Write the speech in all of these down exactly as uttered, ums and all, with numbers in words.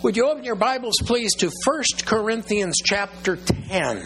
Would you open your Bibles, please, to First Corinthians chapter ten.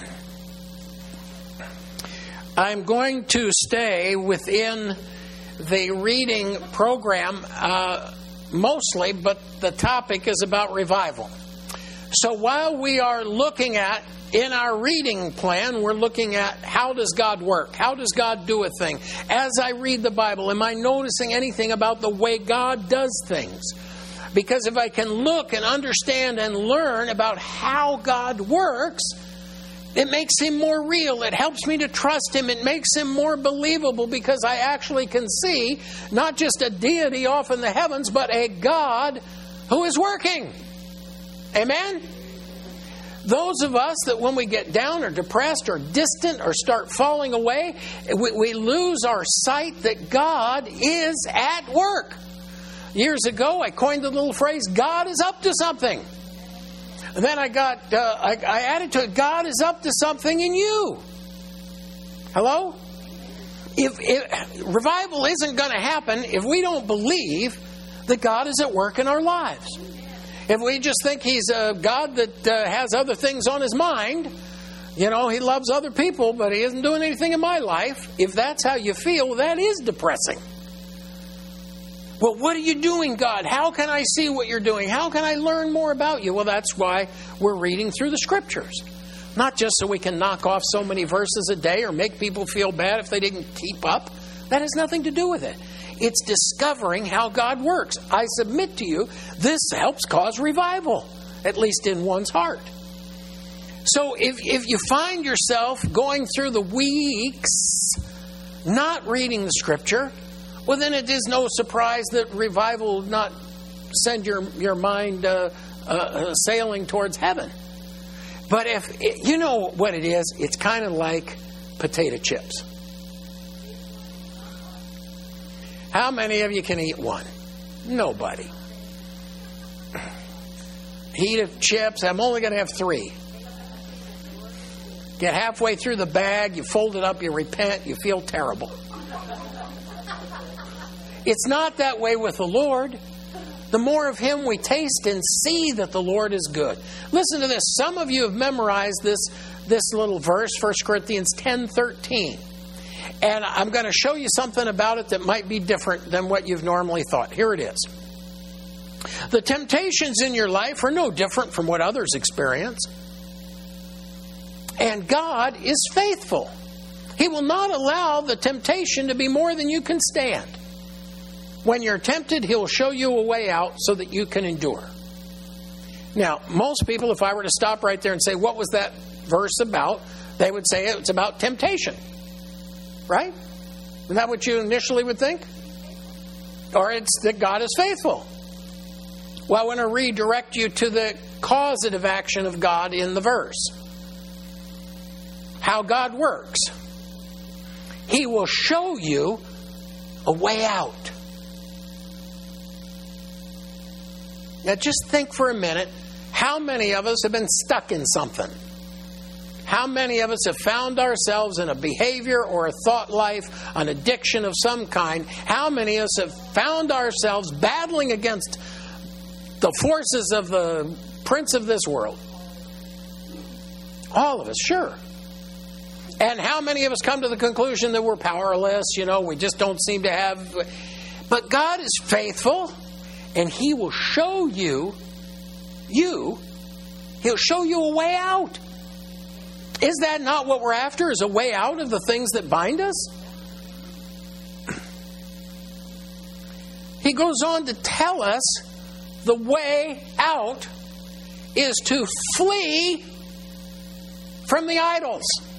I'm going to stay within the reading program uh, mostly, but the topic is about revival. So while we are looking at, in our reading plan, we're looking at how does God work? How does God do a thing? As I read the Bible, am I noticing anything about the way God does things? Because if I can look and understand and learn about how God works, it makes Him more real. It helps me to trust Him. It makes Him more believable because I actually can see not just a deity off in the heavens, but a God who is working. Amen? Those of us that when we get down or depressed or distant or start falling away, we, we lose our sight that God is at work. Years ago, I coined the little phrase, God is up to something. And then I got, uh, I, I added to it, God is up to something in you. Hello? If, if revival isn't going to happen if we don't believe that God is at work in our lives. If we just think He's a God that uh, has other things on His mind, you know, He loves other people, but He isn't doing anything in my life. If that's how you feel, that is depressing. Well, what are you doing, God? How can I see what you're doing? How can I learn more about you? Well, that's why we're reading through the Scriptures. Not just so we can knock off so many verses a day or make people feel bad if they didn't keep up. That has nothing to do with it. It's discovering how God works. I submit to you, this helps cause revival, at least in one's heart. So if, if you find yourself going through the weeks not reading the Scripture, well, then it is no surprise that revival will not send your, your mind uh, uh, sailing towards heaven. But if, you know what it is, it's kind of like potato chips. How many of you can eat one? Nobody. Eat of chips, I'm only going to have three. Get halfway through the bag, you fold it up, you repent, you feel terrible. It's not that way with the Lord. The more of Him we taste and see that the Lord is good. Listen to this. Some of you have memorized this, this little verse, First Corinthians ten thirteen. And I'm going to show you something about it that might be different than what you've normally thought. Here it is. The temptations in your life are no different from what others experience. And God is faithful. He will not allow the temptation to be more than you can stand. When you're tempted, He'll show you a way out so that you can endure. Now, most people, if I were to stop right there and say, what was that verse about? They would say it's about temptation. Right? Isn't that what you initially would think? Or it's that God is faithful. Well, I want to redirect you to the causative action of God in the verse. How God works. He will show you a way out. Now just think for a minute, how many of us have been stuck in something? How many of us have found ourselves in a behavior or a thought life, an addiction of some kind? How many of us have found ourselves battling against the forces of the prince of this world? All of us, sure. And how many of us come to the conclusion that we're powerless, you know, we just don't seem to have... But God is faithful. And He will show you, you, He'll show you a way out. Is that not what we're after, is a way out of the things that bind us? He goes on to tell us the way out is to flee from the idols.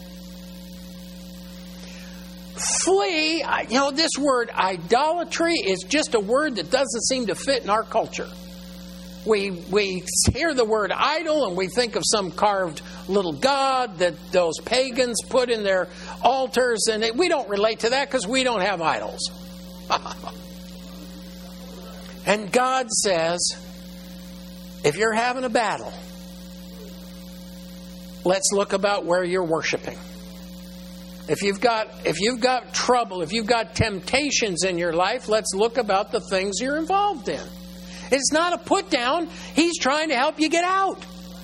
Flee, you know, this word idolatry is just a word that doesn't seem to fit in our culture. We we hear the word idol and we think of some carved little god that those pagans put in their altars, and it, we don't relate to that because we don't have idols. And God says, if you're having a battle, let's look about where you're worshiping. If you've got if you've got trouble, if you've got temptations in your life, let's look about the things you're involved in. It's not a put down. He's trying to help you get out.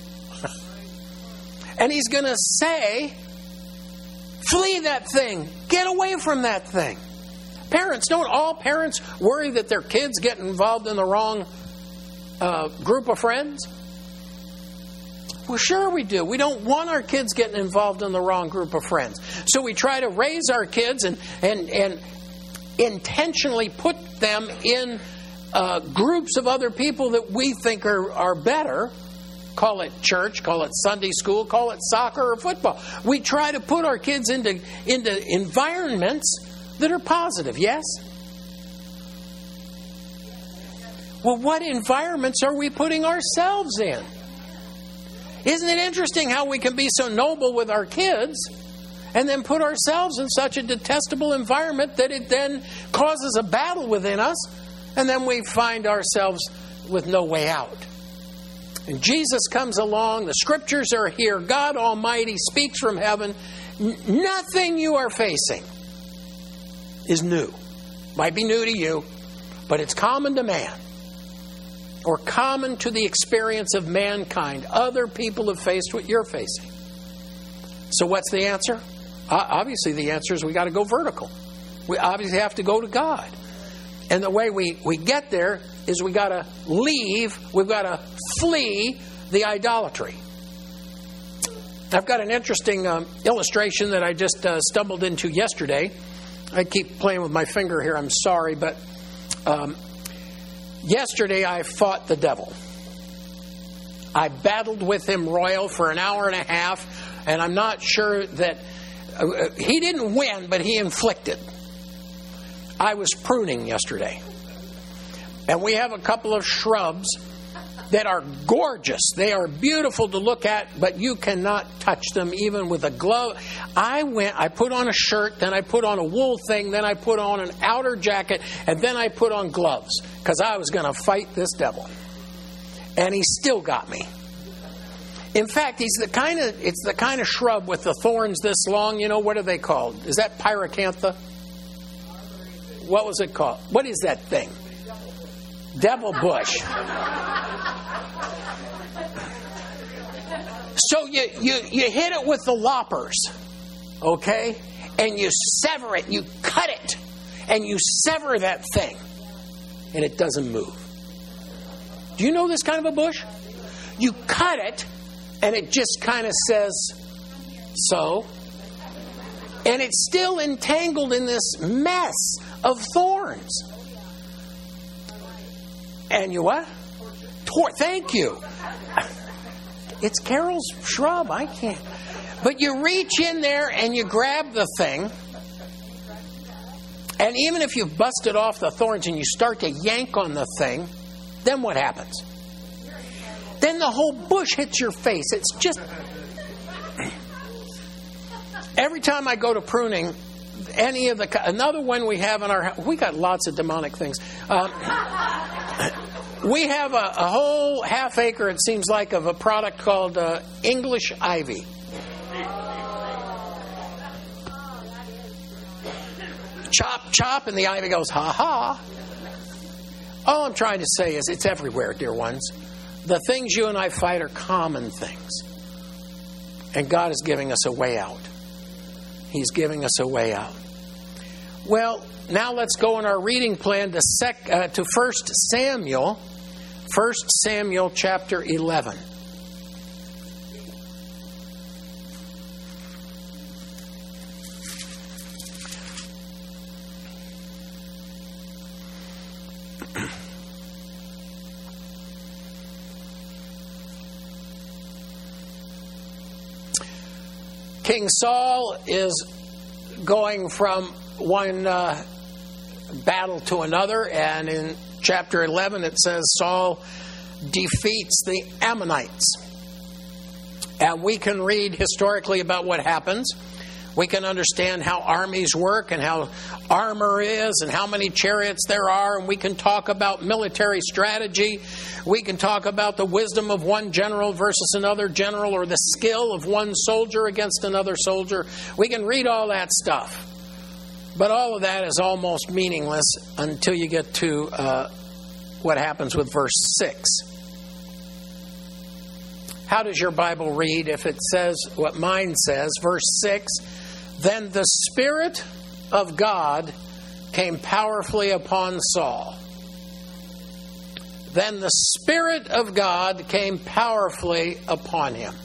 And He's going to say, flee that thing. Get away from that thing. Parents, don't all parents worry that their kids get involved in the wrong uh, group of friends? Well, sure we do. We don't want our kids getting involved in the wrong group of friends. So we try to raise our kids and and, and intentionally put them in uh, groups of other people that we think are, are better. Call it church, call it Sunday school, call it soccer or football. We try to put our kids into, into environments that are positive, yes? Well, what environments are we putting ourselves in? Isn't it interesting how we can be so noble with our kids and then put ourselves in such a detestable environment that it then causes a battle within us, and then we find ourselves with no way out? And Jesus comes along, the Scriptures are here, God Almighty speaks from heaven. N- nothing you are facing is new. Might be new to you, but it's common to man, or common to the experience of mankind. Other people have faced what you're facing. So what's the answer? Uh, obviously the answer is we got to go vertical. We obviously have to go to God. And the way we, we get there is we got to leave, we've got to flee the idolatry. I've got an interesting um, illustration that I just uh, stumbled into yesterday. I keep playing with my finger here, I'm sorry, but um, yesterday I fought the devil. I battled with him royal for an hour and a half, and I'm not sure that uh, he didn't win, but he inflicted. I was pruning yesterday. And we have a couple of shrubs that are gorgeous. They are beautiful to look at, but you cannot touch them even with a glove. I went, I put on a shirt, then I put on a wool thing, then I put on an outer jacket, and then I put on gloves, because I was going to fight this devil. And he still got me. In fact, he's the kind of it's the kind of shrub with the thorns this long. You know, what are they called? Is that pyracantha? What was it called? What is that thing? Devil bush. So you, you, you hit it with the loppers, okay? And you sever it, you cut it, and you sever that thing, and it doesn't move. Do you know this kind of a bush? You cut it, and it just kind of says, so. And it's still entangled in this mess of thorns. And you what? Tor- Thank you. It's Carol's shrub. I can't. But you reach in there and you grab the thing. And even if you've busted off the thorns and you start to yank on the thing, then what happens? Then the whole bush hits your face. It's just... Every time I go to pruning, any of the... Another one we have in our house... We got lots of demonic things. Um, we have a, a whole half acre, it seems like, of a product called uh, English ivy. Chop, chop, and the ivy goes, ha ha. All I'm trying to say is it's everywhere, dear ones. The things you and I fight are common things. And God is giving us a way out. He's giving us a way out. Well, now let's go in our reading plan to sec, uh, to First Samuel. First Samuel chapter eleven. King Saul is going from one uh, battle to another, and in chapter eleven it says Saul defeats the Ammonites. And we can read historically about what happens. We can understand how armies work and how armor is and how many chariots there are, and we can talk about military strategy. We can talk about the wisdom of one general versus another general, or the skill of one soldier against another soldier. We can read all that stuff. But all of that is almost meaningless until you get to uh, what happens with verse six. How does your Bible read if it says what mine says? Verse six, then the Spirit of God came powerfully upon Saul. Then the Spirit of God came powerfully upon him.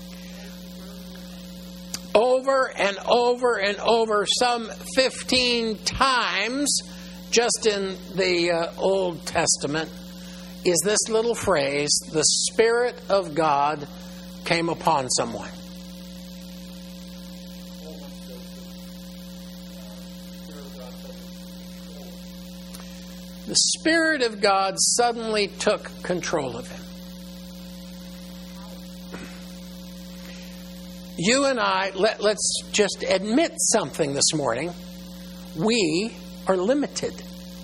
Over and over and over, some fifteen times, just in the uh, Old Testament, is this little phrase, the Spirit of God came upon someone. The Spirit of God suddenly took control of him. You and I, let, let's just admit something this morning. We are limited.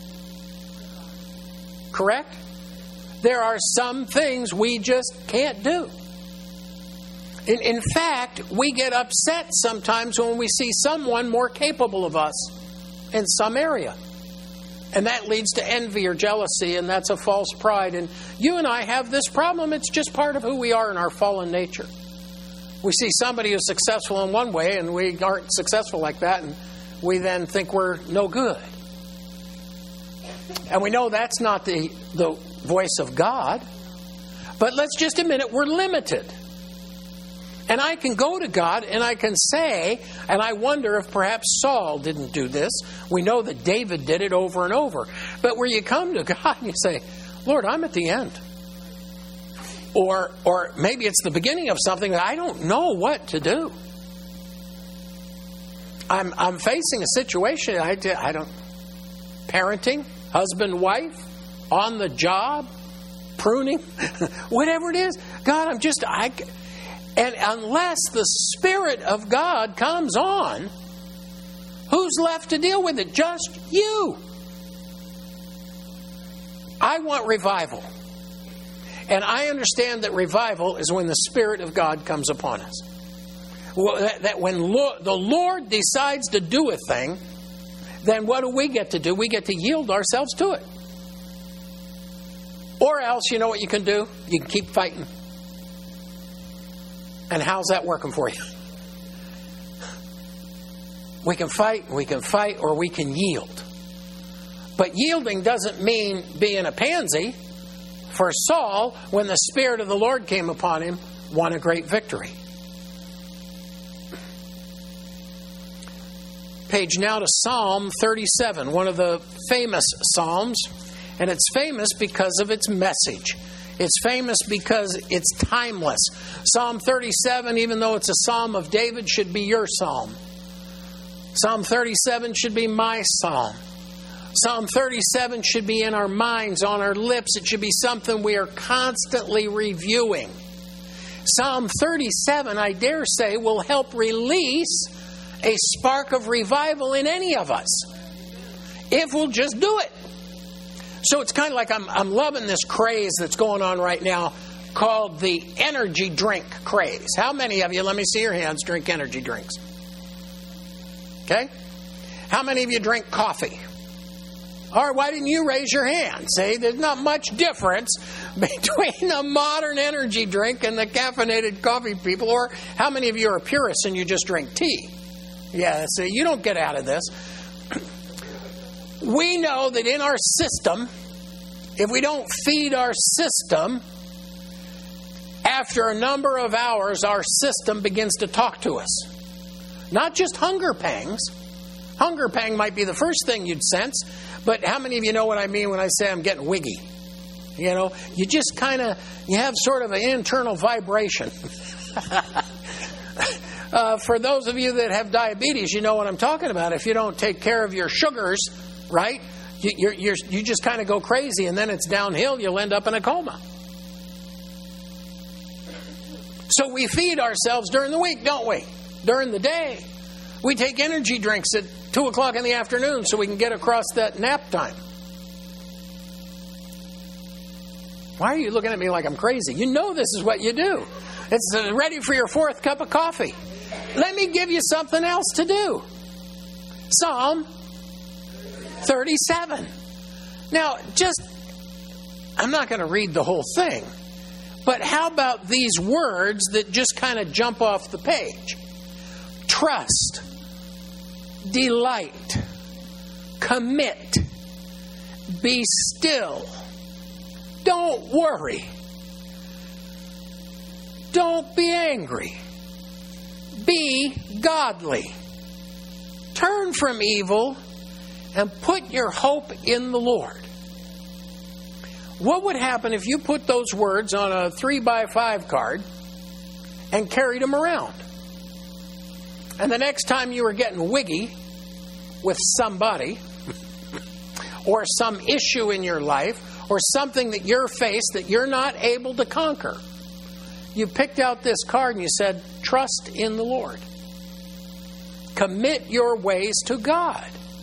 Correct? There are some things we just can't do. In, in fact, we get upset sometimes when we see someone more capable of us in some area. And that leads to envy or jealousy, and that's a false pride. And you and I have this problem. It's just part of who we are in our fallen nature. We see somebody who's successful in one way, and we aren't successful like that, and we then think we're no good. And we know that's not the, the voice of God. But let's just admit it, we're limited. And I can go to God and I can say, and I wonder if perhaps Saul didn't do this. We know that David did it over and over. But where you come to God and you say, Lord, I'm at the end. Or or maybe it's the beginning of something that I don't know what to do. I'm I'm facing a situation, I, I don't, parenting, husband, wife, on the job, pruning, whatever it is. God, I'm just, I, and unless the Spirit of God comes on, who's left to deal with it? Just you. I want revival. And I understand that revival is when the Spirit of God comes upon us. Well, that, that when Lo- the Lord decides to do a thing, then what do we get to do? We get to yield ourselves to it. Or else, you know what you can do? You can keep fighting. And how's that working for you? We can fight, we can fight, or we can yield. But yielding doesn't mean being a pansy. For Saul, when the Spirit of the Lord came upon him, won a great victory. Page now to Psalm thirty-seven, one of the famous Psalms. And it's famous because of its message. It's famous because it's timeless. Psalm thirty-seven, even though it's a Psalm of David, should be your Psalm. Psalm thirty-seven should be my Psalm. Psalm thirty-seven should be in our minds, on our lips. It should be something we are constantly reviewing. Psalm thirty-seven, I dare say, will help release a spark of revival in any of us, if we'll just do it. So it's kind of like I'm, I'm loving this craze that's going on right now called the energy drink craze. How many of you, let me see your hands, drink energy drinks? Okay? How many of you drink coffee? All right, why didn't you raise your hand? See, there's not much difference between a modern energy drink and the caffeinated coffee people. Or how many of you are purists and you just drink tea? Yeah, see, you don't get out of this. We know that in our system, if we don't feed our system, after a number of hours, our system begins to talk to us. Not just hunger pangs. Hunger pang might be the first thing you'd sense, but how many of you know what I mean when I say I'm getting wiggy? You know, you just kind of, you have sort of an internal vibration. uh, for those of you that have diabetes, you know what I'm talking about. If you don't take care of your sugars, right, you, you're, you're, you just kind of go crazy, and then it's downhill. You'll end up in a coma. So we feed ourselves during the week, don't we? During the day. We take energy drinks at two o'clock in the afternoon so we can get across that nap time. Why are you looking at me like I'm crazy? You know this is what you do. It's ready for your fourth cup of coffee. Let me give you something else to do. Psalm thirty-seven. Now, just I'm not going to read the whole thing. But how about these words that just kind of jump off the page? Trust, delight, commit, be still, don't worry, don't be angry, be godly, turn from evil, and put your hope in the Lord. What would happen if you put those words on a three by five card and carried them around? And the next time you were getting wiggy with somebody or some issue in your life or something that you're faced that you're not able to conquer, you picked out this card and you said, trust in the Lord. Commit your ways to God.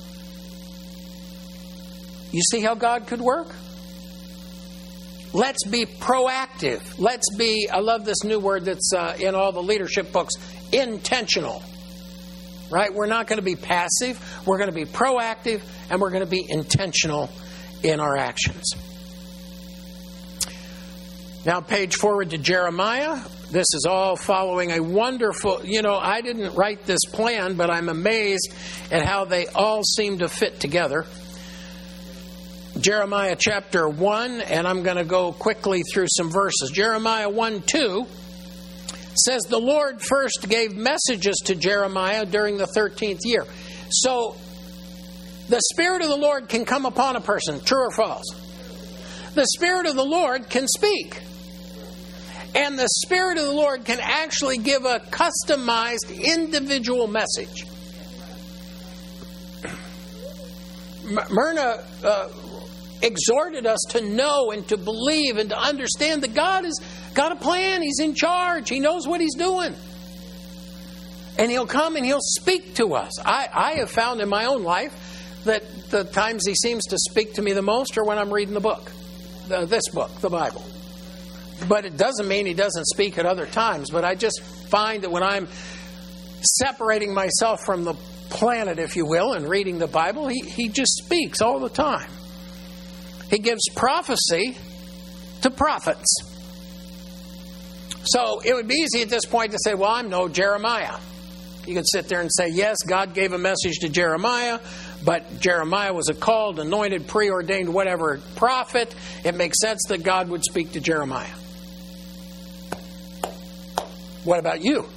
You see how God could work? Let's be proactive. Let's be, I love this new word that's uh, in all the leadership books, intentional. Right? We're not going to be passive. We're going to be proactive, and we're going to be intentional in our actions. Now, page forward to Jeremiah. This is all following a wonderful, you know, I didn't write this plan, but I'm amazed at how they all seem to fit together. Jeremiah chapter one, and I'm going to go quickly through some verses. Jeremiah one two says, the Lord first gave messages to Jeremiah during the thirteenth year. So, the Spirit of the Lord can come upon a person, true or false? The Spirit of the Lord can speak. And the Spirit of the Lord can actually give a customized, individual message. Myrna uh, exhorted us to know and to believe and to understand that God has got a plan. He's in charge. He knows what He's doing. And He'll come and He'll speak to us. I, I have found in my own life that the times He seems to speak to me the most are when I'm reading the book. The, this book, the Bible. But it doesn't mean He doesn't speak at other times. But I just find that when I'm separating myself from the planet, if you will, and reading the Bible, He, he just speaks all the time. He gives prophecy to prophets. So it would be easy at this point to say, well, I'm no Jeremiah. You could sit there and say, yes, God gave a message to Jeremiah, but Jeremiah was a called, anointed, preordained, whatever prophet. It makes sense that God would speak to Jeremiah. What about you?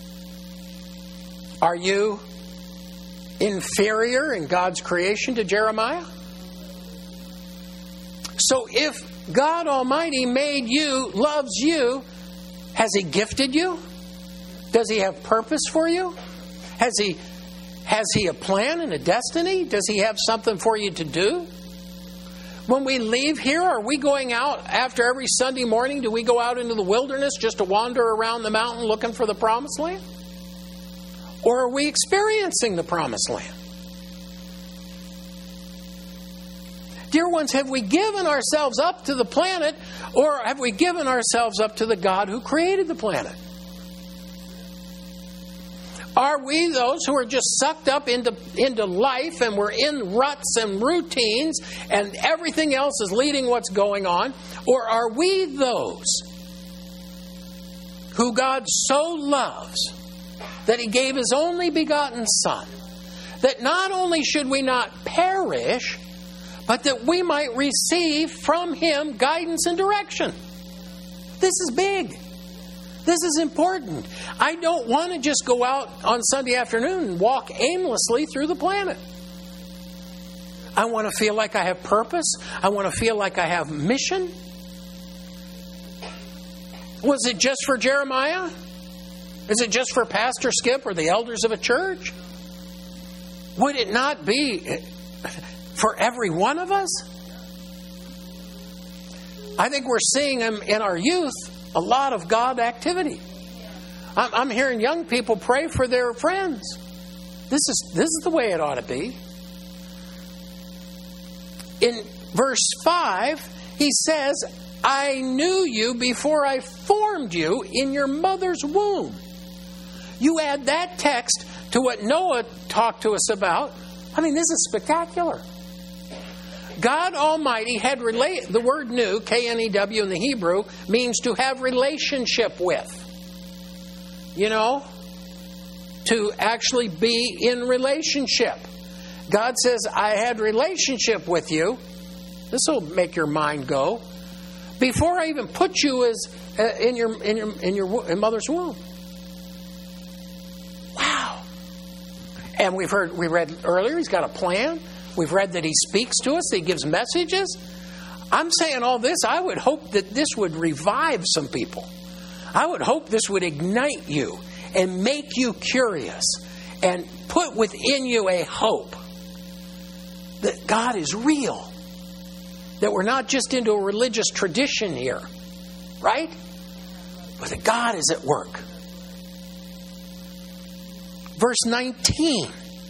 Are you inferior in God's creation to Jeremiah? So if God Almighty made you, loves you, has He gifted you? Does He have purpose for you? Has He has He a plan and a destiny? Does He have something for you to do? When we leave here, are we going out after every Sunday morning? Do we go out into the wilderness just to wander around the mountain looking for the promised land? Or are we experiencing the promised land? Dear ones, have we given ourselves up to the planet, or have we given ourselves up to the God who created the planet? Are we those who are just sucked up into, into life and we're in ruts and routines and everything else is leading what's going on? Or are we those who God so loves that He gave His only begotten Son, that not only should we not perish, but that we might receive from Him guidance and direction? This is big. This is important. I don't want to just go out on Sunday afternoon and walk aimlessly through the planet. I want to feel like I have purpose. I want to feel like I have mission. Was it just for Jeremiah? Is it just for Pastor Skip or the elders of a church? Would it not be for every one of us? I think we're seeing them in our youth, a lot of God activity. I'm hearing young people pray for their friends. This is this is the way it ought to be. In verse five, he says, I knew you before I formed you in your mother's womb. You add that text to what Noah talked to us about. I mean, this is spectacular. God Almighty had relate. The word "new," K N E W in the Hebrew, means to have relationship with. You know, to actually be in relationship. God says, I had relationship with you. This will make your mind go. Before I even put you as uh, in your in your in your in mother's womb. Wow. And we've heard we read earlier he's got a plan. We've read that he speaks to us, that he gives messages. I'm saying all this, I would hope that this would revive some people. I would hope this would ignite you and make you curious and put within you a hope that God is real. That we're not just into a religious tradition here, right? But that God is at work. Verse nineteen.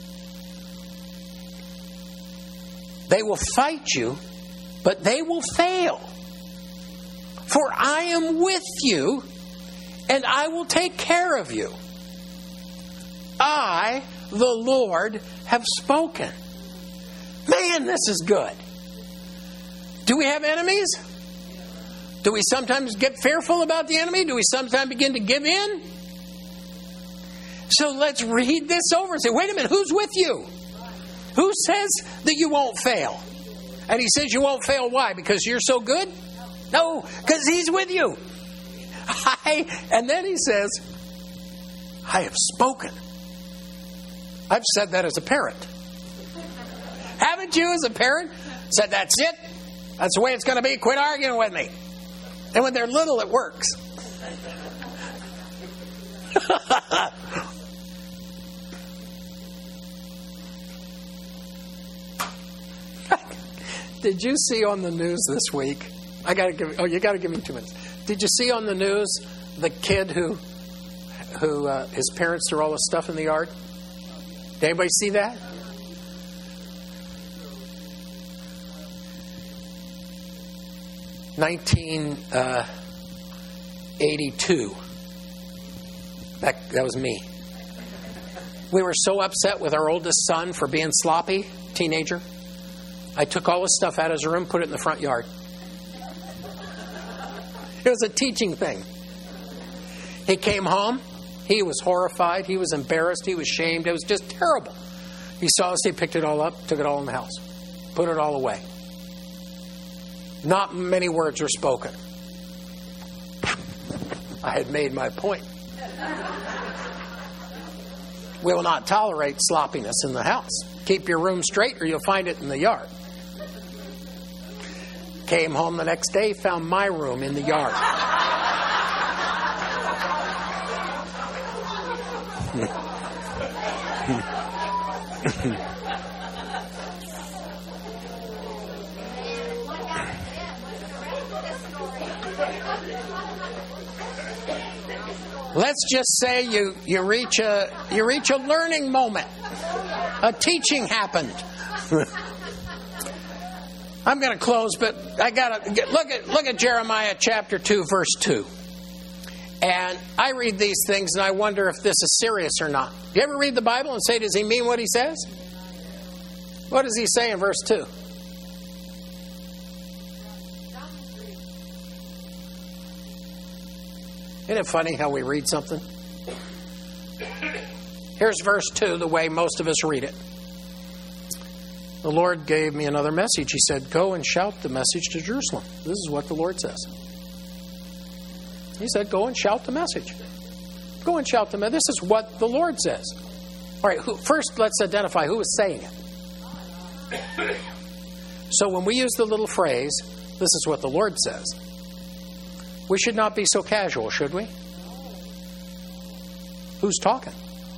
They will fight you, but they will fail. For I am with you, and I will take care of you. I, the Lord, have spoken. Man, this is good. Do we have enemies? Do we sometimes get fearful about the enemy? Do we sometimes begin to give in? So let's read this over and say, wait a minute, who's with you? Who says that you won't fail? And he says you won't fail. Why? Because you're so good? No, because he's with you. I, and then he says, I have spoken. I've said that as a parent. Haven't you as a parent said, that's it? That's the way it's going to be. Quit arguing with me. And when they're little, it works. Did you see on the news this week? I got to give. Oh, you got to give me two minutes. Did you see on the news the kid who, who uh, his parents threw all the stuff in the yard? Did anybody see that? nineteen eighty-two. That, that was me. We were so upset with our oldest son for being sloppy, teenager. I took all his stuff out of his room, put it in the front yard. It was a teaching thing. He came home. He was horrified. He was embarrassed. He was shamed. It was just terrible. He saw us. He picked it all up, took it all in the house, put it all away. Not many words were spoken. I had made my point. We will not tolerate sloppiness in the house. Keep your room straight or you'll find it in the yard. Came home the next day, found my room in the yard. Let's just say you, you reach a you reach a learning moment. A teaching happened. I'm going to close, but I got to look at look at Jeremiah chapter two, verse two. And I read these things and I wonder if this is serious or not. You ever read the Bible and say, does he mean what he says? What does he say in verse two? Isn't it funny how we read something? Here's verse two, the way most of us read it. The Lord gave me another message. He said, go and shout the message to Jerusalem. This is what the Lord says. He said, go and shout the message. Go and shout the message. This is what the Lord says. All right, who, first let's identify who is saying it. So when we use the little phrase, this is what the Lord says, we should not be so casual, should we? Who's talking?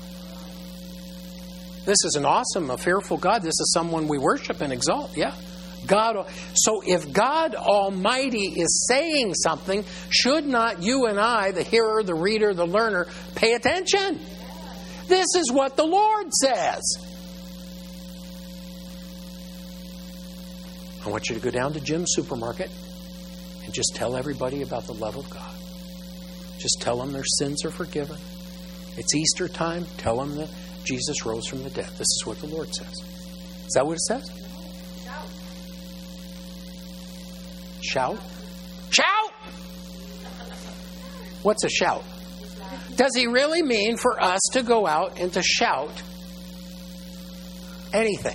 This is an awesome, a fearful God. This is someone we worship and exalt. Yeah. God. So if God Almighty is saying something, should not you and I, the hearer, the reader, the learner, pay attention? This is what the Lord says. I want you to go down to Jim's supermarket and just tell everybody about the love of God. Just tell them their sins are forgiven. It's Easter time. Tell them that Jesus rose from the dead. This is what the Lord says. Is that what it says? Shout? Shout! What's a shout? Does he really mean for us to go out and to shout anything?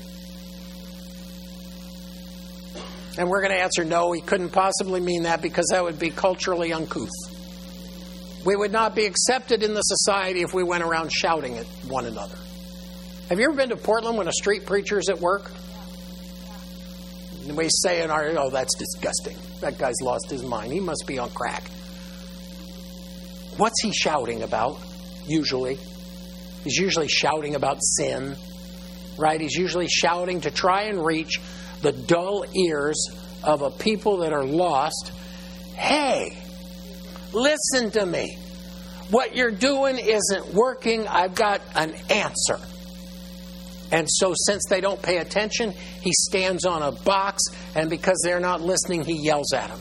And we're going to answer no, he couldn't possibly mean that, because that would be culturally uncouth. We would not be accepted in the society if we went around shouting at one another. Have you ever been to Portland when a street preacher is at work? And we say in our, oh, that's disgusting. That guy's lost his mind. He must be on crack. What's he shouting about, usually? He's usually shouting about sin, right? He's usually shouting to try and reach the dull ears of a people that are lost. Hey, listen to me. What you're doing isn't working. I've got an answer. And so since they don't pay attention, he stands on a box, and because they're not listening, he yells at them.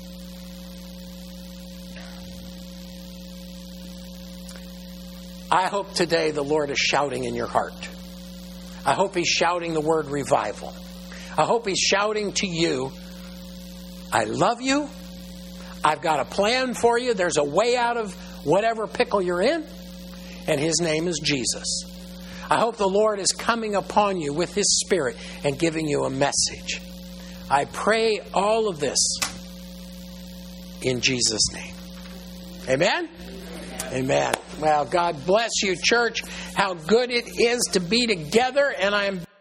I hope today the Lord is shouting in your heart. I hope he's shouting the word revival. I hope he's shouting to you, I love you. I've got a plan for you. There's a way out of whatever pickle you're in. And his name is Jesus. I hope the Lord is coming upon you with his Spirit and giving you a message. I pray all of this in Jesus' name. Amen? Amen. Well, God bless you, church. How good it is to be together, and I am